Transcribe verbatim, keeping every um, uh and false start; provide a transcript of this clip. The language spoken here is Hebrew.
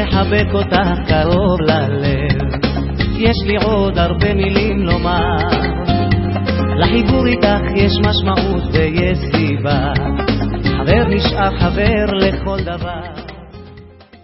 לחבק אותך קרוב ללב. יש לי עוד הרבה מילים לומר, לחיבור איתך יש משמעות ויש סיבה. חבר נשאר חבר לכל דבר.